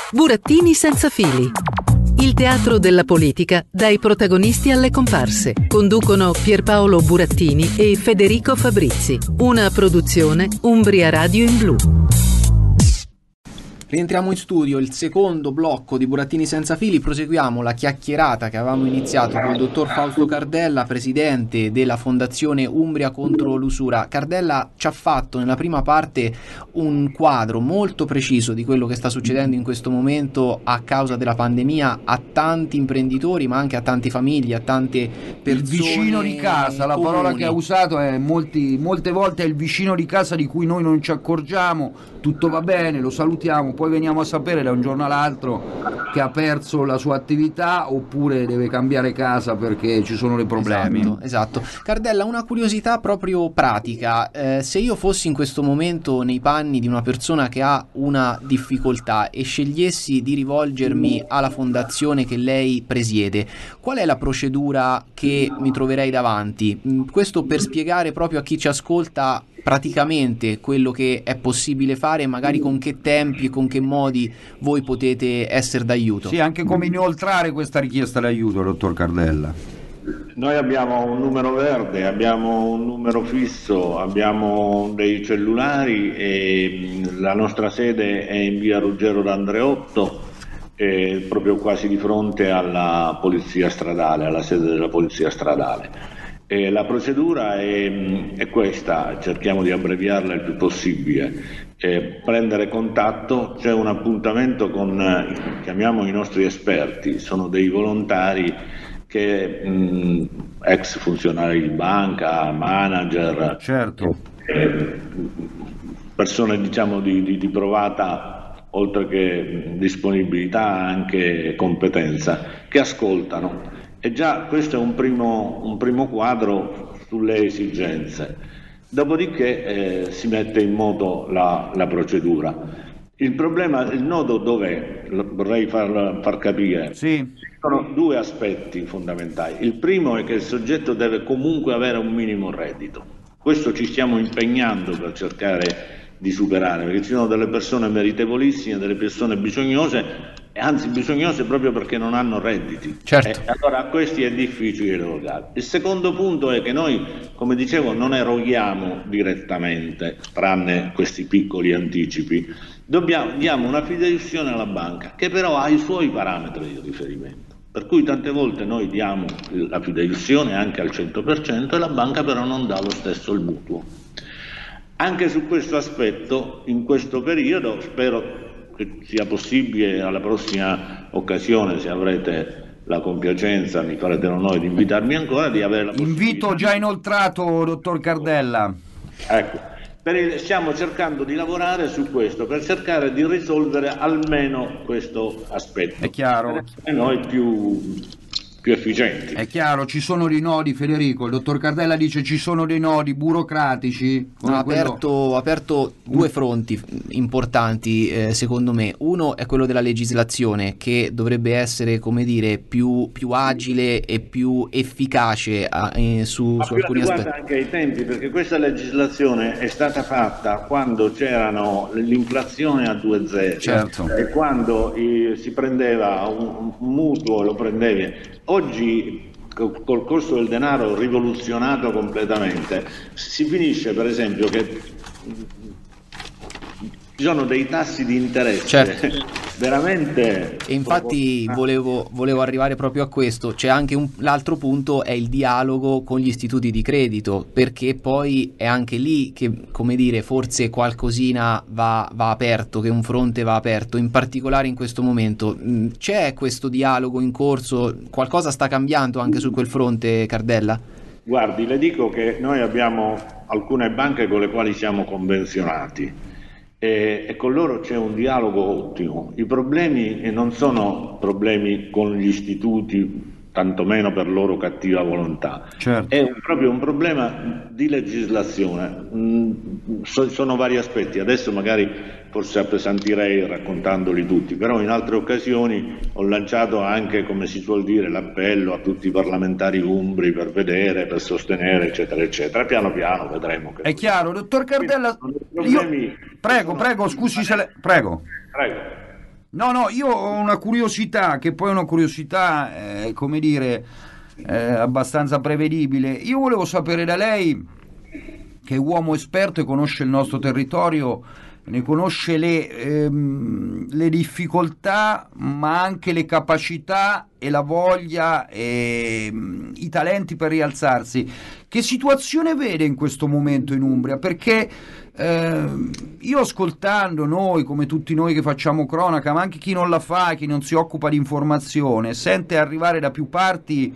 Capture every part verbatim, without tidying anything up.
Burattini senza fili. Il teatro della politica dai protagonisti alle comparse. Conducono Pierpaolo Burattini e Federico Fabrizi. Una produzione Umbria Radio in Blu. Rientriamo in studio, il secondo blocco di Burattini senza fili. Proseguiamo la chiacchierata che avevamo iniziato con il dottor Fausto Cardella, presidente della Fondazione Umbria contro l'usura. Cardella ci ha fatto nella prima parte un quadro molto preciso di quello che sta succedendo in questo momento a causa della pandemia a tanti imprenditori, ma anche a tante famiglie, a tante persone. Il vicino di casa, la parola che ha usato è molti, molte volte è il vicino di casa di cui noi non ci accorgiamo, tutto va bene, lo salutiamo, poi veniamo a sapere da un giorno all'altro che ha perso la sua attività oppure deve cambiare casa perché ci sono dei problemi. Esatto, esatto. Cardella, una curiosità proprio pratica, eh, se io fossi in questo momento nei panni di una persona che ha una difficoltà e scegliessi di rivolgermi alla fondazione che lei presiede, qual è la procedura che mi troverei davanti? Questo per spiegare proprio a chi ci ascolta praticamente quello che è possibile fare, magari con che tempi e con che modi voi potete essere d'aiuto. Sì, anche come inoltrare questa richiesta d'aiuto, dottor Cardella. Noi abbiamo un numero verde, abbiamo un numero fisso, abbiamo dei cellulari e la nostra sede è in via Ruggero d'Andreotto, eh, proprio quasi di fronte alla polizia stradale, alla sede della polizia stradale. E la procedura è, è questa, cerchiamo di abbreviarla il più possibile. Eh, prendere contatto, c'è un appuntamento con, eh, chiamiamo i nostri esperti, sono dei volontari che mh, ex funzionari di banca, manager, certo. eh, persone diciamo di, di, di provata oltre che disponibilità anche competenza, che ascoltano. E già questo è un primo, un primo quadro sulle esigenze. Dopodiché eh, si mette in moto la, la procedura. Il problema, il nodo dov'è? Lo vorrei far, far capire. Sì. Ci sono due aspetti fondamentali. Il primo è che il soggetto deve comunque avere un minimo reddito. Questo ci stiamo impegnando per cercare di superare, perché ci sono delle persone meritevolissime, delle persone bisognose, e anzi bisognose proprio perché non hanno redditi. Certo. E allora a questi è difficile erogare. Il secondo punto è che noi, come dicevo, non eroghiamo direttamente, tranne questi piccoli anticipi. Dobbiamo, diamo una fideiussione alla banca, che però ha i suoi parametri di riferimento. Per cui tante volte noi diamo la fideiussione anche al cento per cento e la banca però non dà lo stesso il mutuo. Anche su questo aspetto, in questo periodo, spero che sia possibile alla prossima occasione, se avrete la compiacenza, mi farete l'onore di invitarmi ancora, di avere la possibilità. Invito già inoltrato, dottor Cardella. Ecco, per il, stiamo cercando di lavorare su questo, per cercare di risolvere almeno questo aspetto. È chiaro. E noi più... più efficienti. È chiaro, ci sono dei nodi, Federico, il dottor Cardella dice ci sono dei nodi burocratici. Ha quello... aperto, aperto due fronti importanti eh, secondo me. Uno è quello della legislazione, che dovrebbe essere, come dire, più, più agile e più efficace eh, su, su alcuni aspetti. Guarda anche ai tempi, perché questa legislazione è stata fatta quando c'erano l'inflazione a due zero, certo. E quando eh, si prendeva un, un mutuo, lo prendevi. Oggi col costo del denaro rivoluzionato completamente, si finisce per esempio che ci sono dei tassi di interesse, certo. veramente. E infatti volevo, volevo arrivare proprio a questo. C'è anche un, l'altro punto è il dialogo con gli istituti di credito, perché poi è anche lì che, come dire, forse qualcosina va, va aperto, che un fronte va aperto, in particolare in questo momento. C'è questo dialogo in corso? Qualcosa sta cambiando anche su quel fronte, Cardella? Guardi, le dico che noi abbiamo alcune banche con le quali siamo convenzionati e, e con loro c'è un dialogo ottimo. I problemi non sono problemi con gli istituti, tantomeno per loro cattiva volontà, certo. È un, proprio un problema di legislazione. Mm, so, sono vari aspetti, adesso magari forse appesantirei raccontandoli tutti, però in altre occasioni ho lanciato anche, come si suol dire, l'appello a tutti i parlamentari umbri per vedere, per sostenere, eccetera, eccetera. Piano piano vedremo. Che è chiaro, dottor Cardella. problemi, io... Prego, sono... prego, scusi se le... Prego. Prego. No, no, io ho una curiosità, che poi è una curiosità, eh, come dire, eh, abbastanza prevedibile. Io volevo sapere da lei, che è uomo esperto e conosce il nostro territorio, ne conosce le, ehm, le difficoltà, ma anche le capacità e la voglia e ehm, i talenti per rialzarsi. Che situazione vede in questo momento in Umbria? Perché eh, io ascoltando noi, come tutti noi che facciamo cronaca, ma anche chi non la fa, chi non si occupa di informazione, sente arrivare da più parti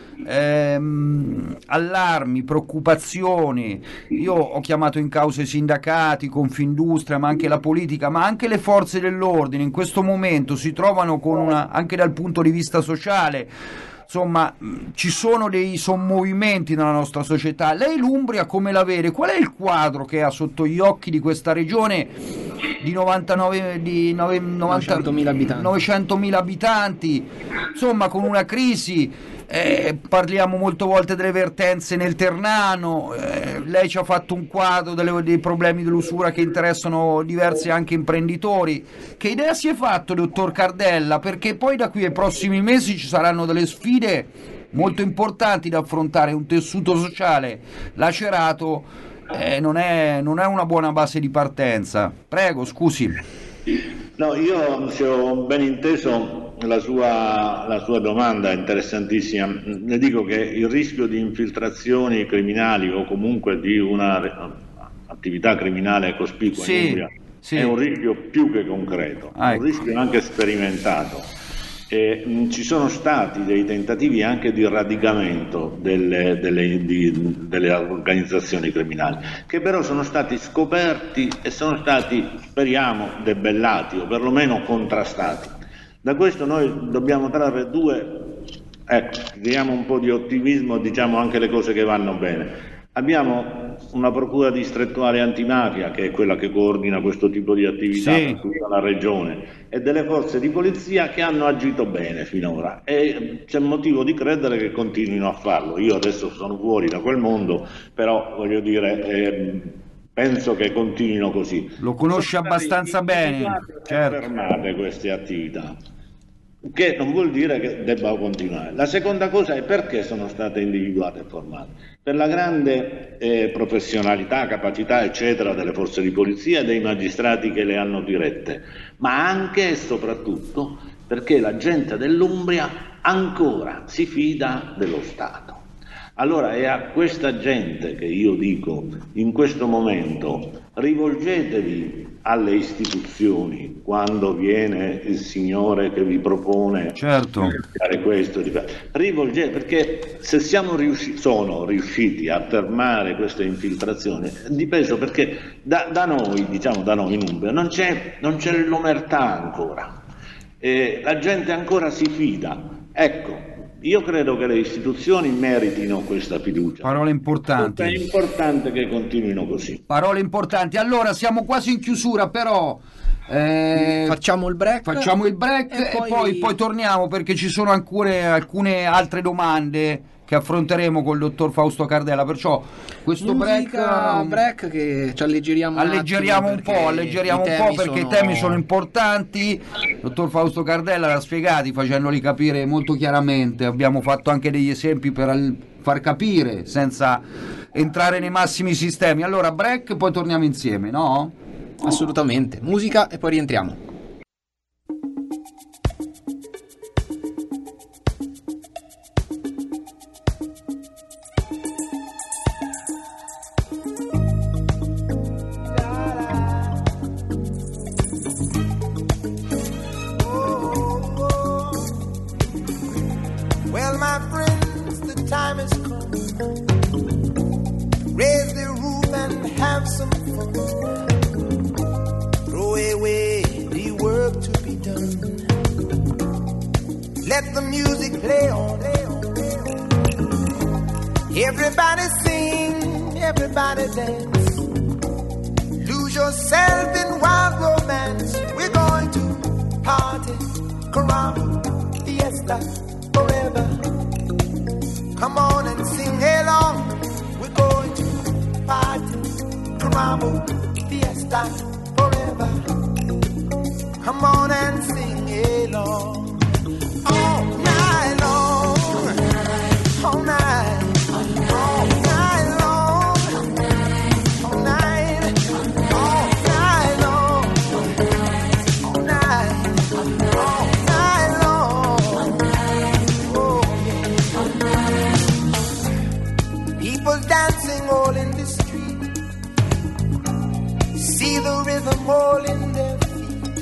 Ehm, allarmi, preoccupazioni. Io ho chiamato in causa i sindacati, Confindustria, ma anche la politica, ma anche le forze dell'ordine in questo momento si trovano con una, anche dal punto di vista sociale, insomma, ci sono dei sommovimenti nella nostra società. Lei l'Umbria come la vede? Qual è il quadro che ha sotto gli occhi di questa regione di novantanove di novecentomila abitanti. novecentomila abitanti, insomma, con una crisi? Eh, parliamo molte volte delle vertenze nel Ternano, eh, lei ci ha fatto un quadro delle, dei problemi dell'usura che interessano diversi anche imprenditori. Che idea si è fatto, dottor Cardella? Perché poi da qui ai prossimi mesi ci saranno delle sfide molto importanti da affrontare, un tessuto sociale lacerato, eh, non è, non è una buona base di partenza. Prego, scusi. No, io se ho ben inteso la sua, la sua domanda è interessantissima. Le dico che il rischio di infiltrazioni criminali o comunque di una attività criminale cospicua sì, in Umbria sì. è un rischio più che concreto, ah, è un rischio anche sperimentato. E, mh, ci sono stati dei tentativi anche di radicamento delle, delle, di, delle organizzazioni criminali, che però sono stati scoperti e sono stati, speriamo, debellati o perlomeno contrastati. Da questo noi dobbiamo trarre due, ecco, diamo un po' di ottimismo, diciamo anche le cose che vanno bene. Abbiamo una procura distrettuale antimafia, che è quella che coordina questo tipo di attività sì. per tutta la regione, e delle forze di polizia che hanno agito bene finora, e c'è motivo di credere che continuino a farlo. Io adesso sono fuori da quel mondo, però voglio dire, eh, penso che continuino così. Lo conosce abbastanza bene, certo. Fermate queste attività, che non vuol dire che debba continuare. La seconda cosa è perché sono state individuate e formate. Per la grande eh, professionalità, capacità eccetera delle forze di polizia e dei magistrati che le hanno dirette, ma anche e soprattutto perché la gente dell'Umbria ancora si fida dello Stato. Allora è a questa gente che io dico in questo momento: rivolgetevi alle istituzioni quando viene il signore che vi propone certo. di fare questo, di fare. Rivolgete, perché se siamo riusciti, sono riusciti a fermare queste infiltrazioni di peso, perché da, da noi, diciamo da noi in Umbria, non c'è, non c'è l'omertà ancora, e la gente ancora si fida. Ecco, io credo che le istituzioni meritino questa fiducia. Parole importanti. È importante che continuino così. Parole importanti. Allora, siamo quasi in chiusura, però eh, facciamo il break. Facciamo il break e, e poi... Poi, poi torniamo, perché ci sono alcune, alcune altre domande che affronteremo col dottor Fausto Cardella. Perciò questo Musica, break, break che ci alleggeriamo, alleggeriamo un, un po', alleggeriamo un po' perché sono... i temi sono importanti. Il dottor Fausto Cardella l'ha spiegati facendoli capire molto chiaramente. Abbiamo fatto anche degli esempi per al... far capire senza entrare nei massimi sistemi. Allora break, poi torniamo insieme, no? Assolutamente. Musica e poi rientriamo. Let the music play on. Everybody sing, everybody dance. Lose yourself in wild romance. We're going to party, caramba, fiesta, forever. Come on and sing along. We're going to party, caramba, fiesta, forever. Come on and sing. long, all night long, all night, all night long, all night, all night long, all night, all night long. Oh yeah. People dancing all in the street, see the rhythm all in their feet.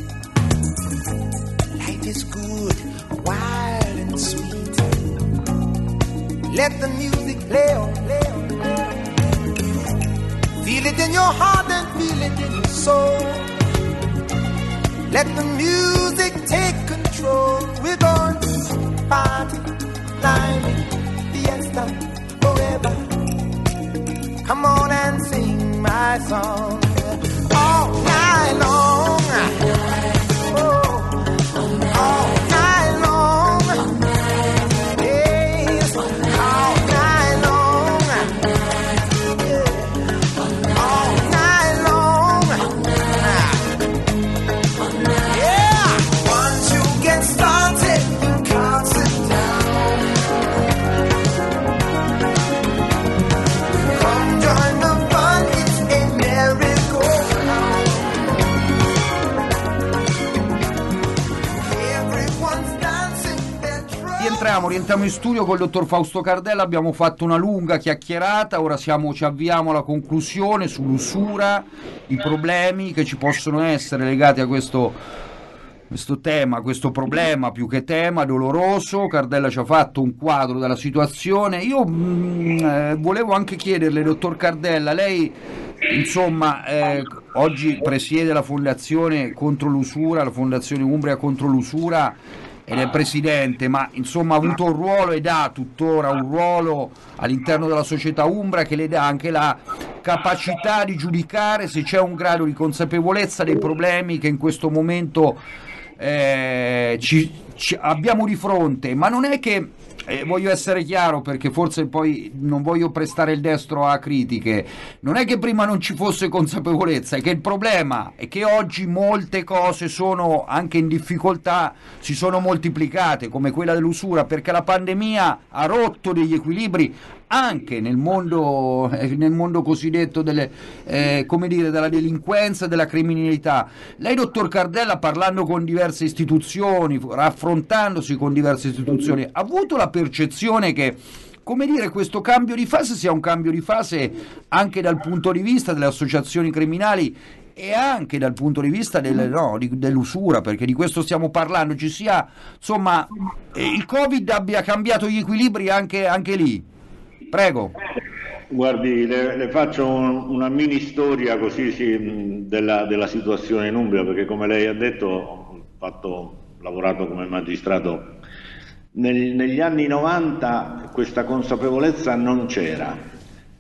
Life is good, wild and sweet. Let the music play on, play on, play on. Feel it in your heart and feel it in your soul. Let the music take control. We're going to party, climbing, fiesta, forever. Come on and sing my song all night long. Oh, all night long. Yes, all night long. Yeah, all night long. Yeah, once you get started, you can't sit down. Come join the fun, it's a merry-go-round. Everyone's dancing their true. Rientriamo, rientriamo in studio con il dottor Fausto Cardella, abbiamo fatto una lunga chiacchierata, ora siamo, ci avviamo alla conclusione sull'usura, i problemi che ci possono essere legati a questo, questo tema, questo problema più che tema, doloroso. Cardella ci ha fatto un quadro della situazione. Io mh, eh, volevo anche chiederle, dottor Cardella, lei insomma eh, oggi presiede la fondazione contro l'usura, la fondazione Umbria contro l'usura, ed è presidente, ma insomma ha avuto un ruolo ed ha tuttora un ruolo all'interno della società umbra che le dà anche la capacità di giudicare se c'è un grado di consapevolezza dei problemi che in questo momento eh, ci, ci abbiamo di fronte. Ma non è che, eh, voglio essere chiaro perché forse poi non voglio prestare il destro a critiche, non è che prima non ci fosse consapevolezza, è che il problema è che oggi molte cose sono anche in difficoltà, si sono moltiplicate, come quella dell'usura, perché la pandemia ha rotto degli equilibri anche nel mondo, eh, nel mondo cosiddetto delle, eh, come dire, della delinquenza e della criminalità. Lei, dottor Cardella, parlando con diverse istituzioni, raffrontandosi con diverse istituzioni, ha avuto la percezione che, come dire, questo cambio di fase sia un cambio di fase anche dal punto di vista delle associazioni criminali e anche dal punto di vista del, no, di, dell'usura, perché di questo stiamo parlando, ci sia, insomma, eh, il Covid abbia cambiato gli equilibri anche, anche lì. Prego. Guardi, le, le faccio un, una mini storia così sì, della, della situazione in Umbria, perché come lei ha detto ho fatto, lavorato come magistrato. Nel, negli anni novanta questa consapevolezza non c'era.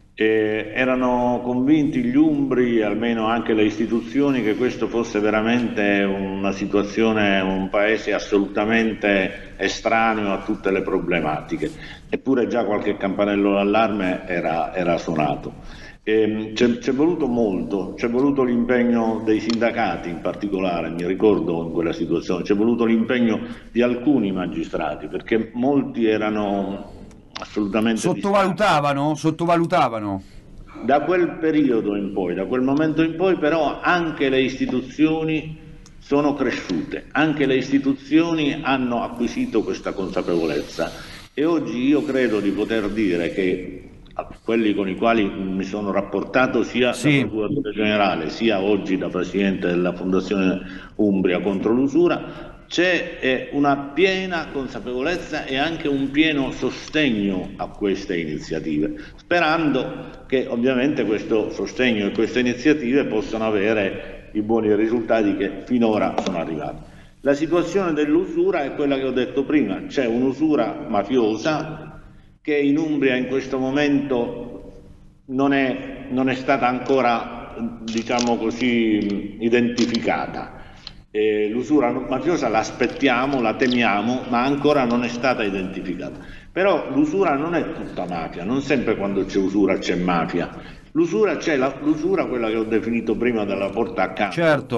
Eh, erano convinti gli umbri, almeno anche le istituzioni, che questo fosse veramente una situazione, un paese assolutamente estraneo a tutte le problematiche, eppure già qualche campanello d'allarme era, era suonato. Eh, c'è, c'è voluto molto, c'è voluto l'impegno dei sindacati in particolare, mi ricordo in quella situazione, c'è voluto l'impegno di alcuni magistrati, perché molti erano assolutamente sottovalutavano, sottovalutavano. Da quel periodo in poi, da quel momento in poi, però anche le istituzioni sono cresciute, anche le istituzioni hanno acquisito questa consapevolezza e oggi io credo di poter dire che a quelli con i quali mi sono rapportato sia sì. da procuratore generale sia oggi da presidente della Fondazione Umbria contro l'usura, c'è eh, una piena consapevolezza e anche un pieno sostegno a queste iniziative, sperando che ovviamente questo sostegno e queste iniziative possano avere i buoni risultati che finora sono arrivati. La situazione dell'usura è quella che ho detto prima, c'è un'usura mafiosa che in Umbria in questo momento non è, non è stata ancora, diciamo così, identificata. Eh, l'usura mafiosa l'aspettiamo, la temiamo, ma ancora non è stata identificata. Però l'usura non è tutta mafia, non sempre quando c'è usura c'è mafia. L'usura c'è, la, l'usura quella che ho definito prima della porta accanto, certo.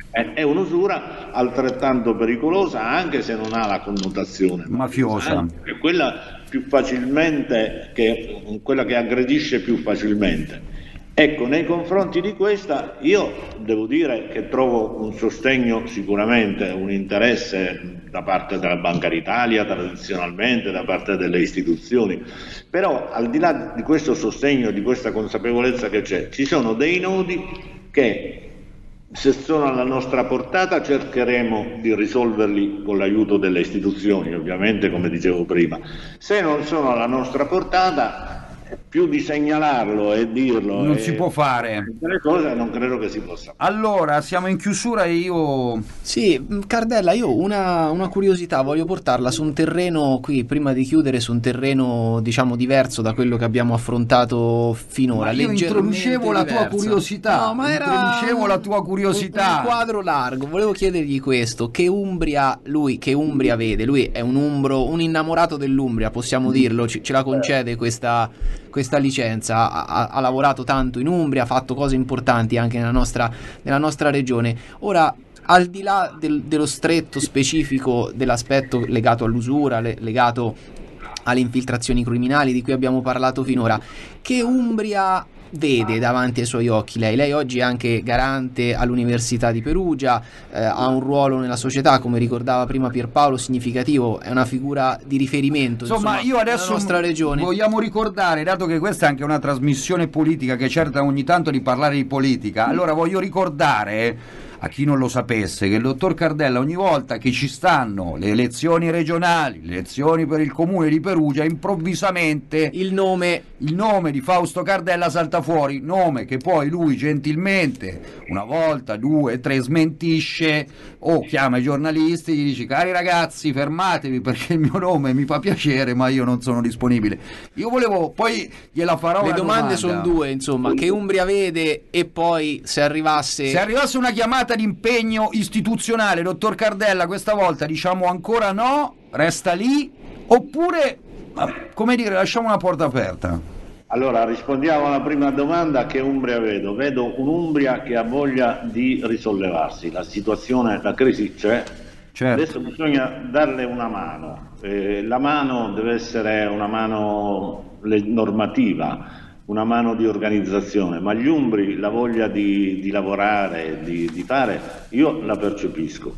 È un'usura altrettanto pericolosa, anche se non ha la connotazione mafiosa, è quella più facilmente che quella che aggredisce più facilmente. Ecco, nei confronti di questa io devo dire che trovo un sostegno, sicuramente un interesse da parte della Banca d'Italia, tradizionalmente da parte delle istituzioni, però al di là di questo sostegno, di questa consapevolezza che c'è, ci sono dei nodi che, se sono alla nostra portata, cercheremo di risolverli con l'aiuto delle istituzioni, ovviamente, come dicevo prima. Se non sono alla nostra portata, più di segnalarlo e dirlo non e si può fare le cose, non credo che si possa. Allora siamo in chiusura e io sì, Cardella, io una, una curiosità voglio portarla su un terreno qui, prima di chiudere, su un terreno diciamo diverso da quello che abbiamo affrontato finora. Ma io introducevo la tua curiosità, no, ma era introducevo la tua curiosità, un, un quadro largo. Volevo chiedergli questo: che Umbria lui che Umbria vede? Lui è un umbro, un innamorato dell'Umbria, possiamo dirlo, ce, ce la concede questa questa licenza, ha, ha lavorato tanto in Umbria, ha fatto cose importanti anche nella nostra, nella nostra regione. Ora, al di là del, dello stretto specifico dell'aspetto legato all'usura, le, legato alle infiltrazioni criminali di cui abbiamo parlato finora, che Umbria vede davanti ai suoi occhi lei? Lei oggi è anche garante all'Università di Perugia, eh, ha un ruolo nella società, come ricordava prima Pierpaolo, significativo, è una figura di riferimento, insomma, insomma, io adesso nella nostra regione. Vogliamo ricordare, dato che questa è anche una trasmissione politica che cerca ogni tanto di parlare di politica, allora voglio ricordare a chi non lo sapesse che il dottor Cardella, ogni volta che ci stanno le elezioni regionali, le elezioni per il comune di Perugia, improvvisamente il nome il nome di Fausto Cardella salta fuori, nome che poi lui gentilmente una volta, due, tre smentisce o chiama i giornalisti e gli dice: cari ragazzi, fermatevi perché il mio nome mi fa piacere ma io non sono disponibile. Io volevo, poi gliela farò le una domande domanda. Sono due, insomma, che Umbria vede, e poi se arrivasse se arrivasse una chiamata di impegno istituzionale, dottor Cardella, questa volta diciamo ancora no, resta lì, oppure, come dire, lasciamo una porta aperta? Allora, rispondiamo alla prima domanda: che Umbria vedo? Vedo un'Umbria che ha voglia di risollevarsi, la situazione, la crisi c'è, certo. Adesso bisogna darle una mano, eh, la mano deve essere una mano normativa, una mano di organizzazione, ma gli umbri la voglia di, di lavorare, di, di fare, io la percepisco.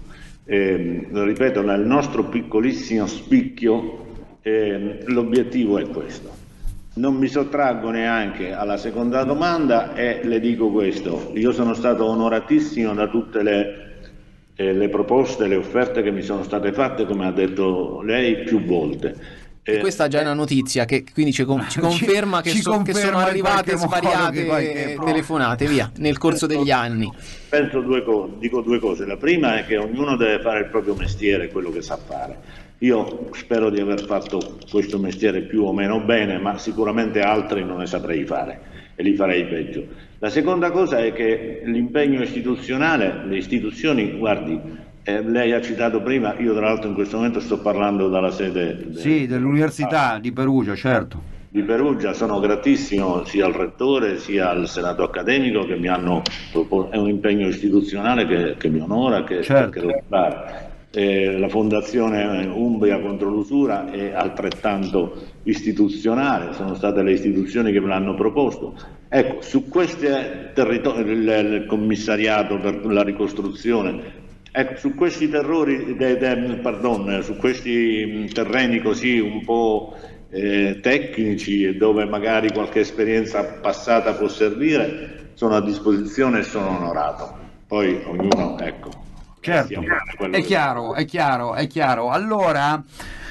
Eh, ripeto, nel nostro piccolissimo spicchio eh, l'obiettivo è questo. Non mi sottraggo neanche alla seconda domanda e le dico questo: io sono stato onoratissimo da tutte le, eh, le proposte, le offerte che mi sono state fatte, come ha detto lei più volte. E questa già è una notizia che quindi ci, con, ci conferma, ci, che, ci so, conferma che sono arrivate svariate qualche... telefonate via nel corso penso, degli anni. Penso due cose, dico due cose. La prima è che ognuno deve fare il proprio mestiere, quello che sa fare. Io spero di aver fatto questo mestiere più o meno bene, ma sicuramente altri non ne saprei fare e li farei peggio. La seconda cosa è che l'impegno istituzionale, le istituzioni, guardi, Eh, lei ha citato prima, io tra l'altro in questo momento sto parlando dalla sede de, sì, dell'Università di Perugia, certo. Di Perugia, sono gratissimo sia al rettore sia al senato accademico che mi hanno proposto, è un impegno istituzionale che, che mi onora, che certo. cercherò di fare. Eh, la fondazione Umbria contro l'usura è altrettanto istituzionale, sono state le istituzioni che me l'hanno proposto. Ecco, su queste territori, il, il commissariato per la ricostruzione, ecco, su questi terrori, de, de, pardon, su questi terreni così un po' eh, tecnici, dove magari qualche esperienza passata può servire, sono a disposizione e sono onorato. Poi ognuno, ecco. Certo, è chiaro, è chiaro, è chiaro. Allora,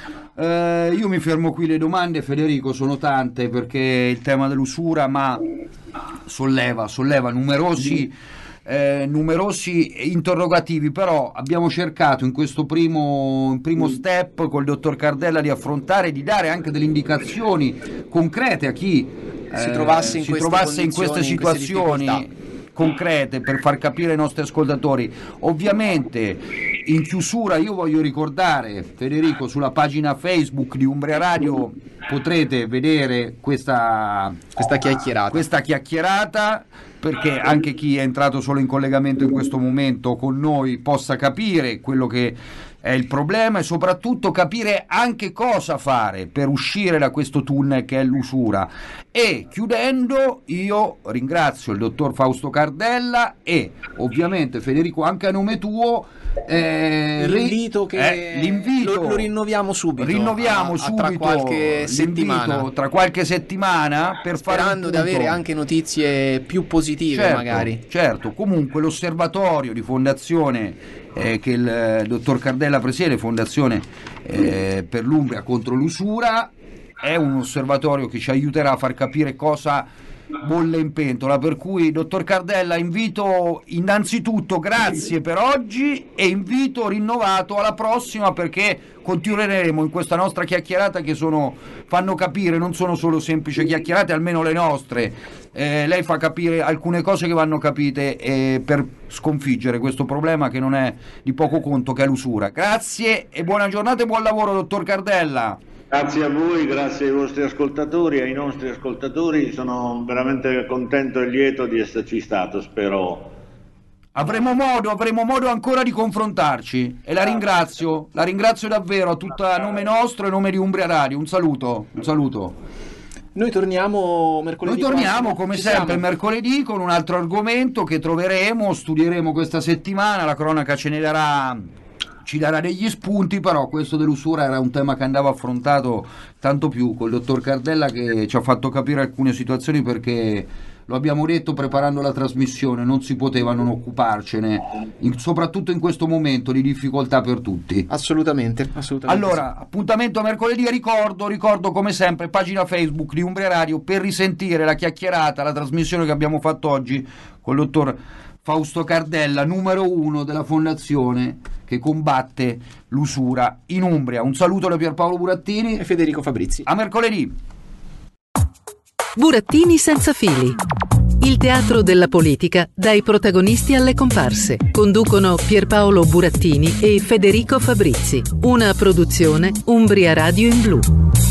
eh, io mi fermo qui, le domande, Federico, sono tante perché il tema dell'usura ma solleva, solleva numerosi... Eh, numerosi interrogativi, però abbiamo cercato in questo primo, primo step col dottor Cardella di affrontare, di dare anche delle indicazioni concrete a chi eh, si trovasse in si queste, trovasse in queste situazioni in concrete, per far capire ai nostri ascoltatori. Ovviamente in chiusura io voglio ricordare, Federico, sulla pagina Facebook di Umbria Radio potrete vedere questa, questa chiacchierata. questa chiacchierata perché anche chi è entrato solo in collegamento in questo momento con noi possa capire quello che è il problema e soprattutto capire anche cosa fare per uscire da questo tunnel che è l'usura. E chiudendo, io ringrazio il dottor Fausto Cardella e ovviamente Federico, anche a nome tuo, eh, l'invito che eh, l'invito lo, lo rinnoviamo subito rinnoviamo a, a subito tra qualche settimana tra qualche settimana per sperando fare di avere anche notizie più positive, certo, magari certo. Comunque l'osservatorio di fondazione eh, che il eh, dottor Cardella presiede, Fondazione eh, per l'Umbria contro l'usura, è un osservatorio che ci aiuterà a far capire cosa bolle in pentola, per cui dottor Cardella invito innanzitutto grazie per oggi e invito rinnovato alla prossima, perché continueremo in questa nostra chiacchierata che sono, fanno capire, non sono solo semplici chiacchierate, almeno le nostre, eh, lei fa capire alcune cose che vanno capite eh, per sconfiggere questo problema che non è di poco conto, che è l'usura. Grazie e buona giornata e buon lavoro dottor Cardella. Grazie a voi, grazie ai vostri ascoltatori, ai nostri ascoltatori, sono veramente contento e lieto di esserci stato, spero. Avremo modo, avremo modo ancora di confrontarci e la ringrazio, la ringrazio davvero a tutta, a nome nostro e a nome di Umbria Radio, un saluto, un saluto. Noi torniamo mercoledì. Noi torniamo come Ci sempre siamo. mercoledì con un altro argomento che troveremo, studieremo questa settimana, la cronaca ce ne darà... ci darà degli spunti, però questo dell'usura era un tema che andava affrontato tanto più col dottor Cardella, che ci ha fatto capire alcune situazioni, perché lo abbiamo detto preparando la trasmissione, non si poteva non occuparcene, in, soprattutto in questo momento di difficoltà per tutti. Assolutamente, assolutamente. Allora, sì. Appuntamento a mercoledì, ricordo, ricordo come sempre, pagina Facebook di Umbria Radio per risentire la chiacchierata, la trasmissione che abbiamo fatto oggi col dottor Fausto Cardella, numero uno della fondazione che combatte l'usura in Umbria. Un saluto da Pierpaolo Burattini e Federico Fabrizi. A mercoledì. Burattini senza fili. Il teatro della politica dai protagonisti alle comparse. Conducono Pierpaolo Burattini e Federico Fabrizi. Una produzione Umbria Radio in Blu.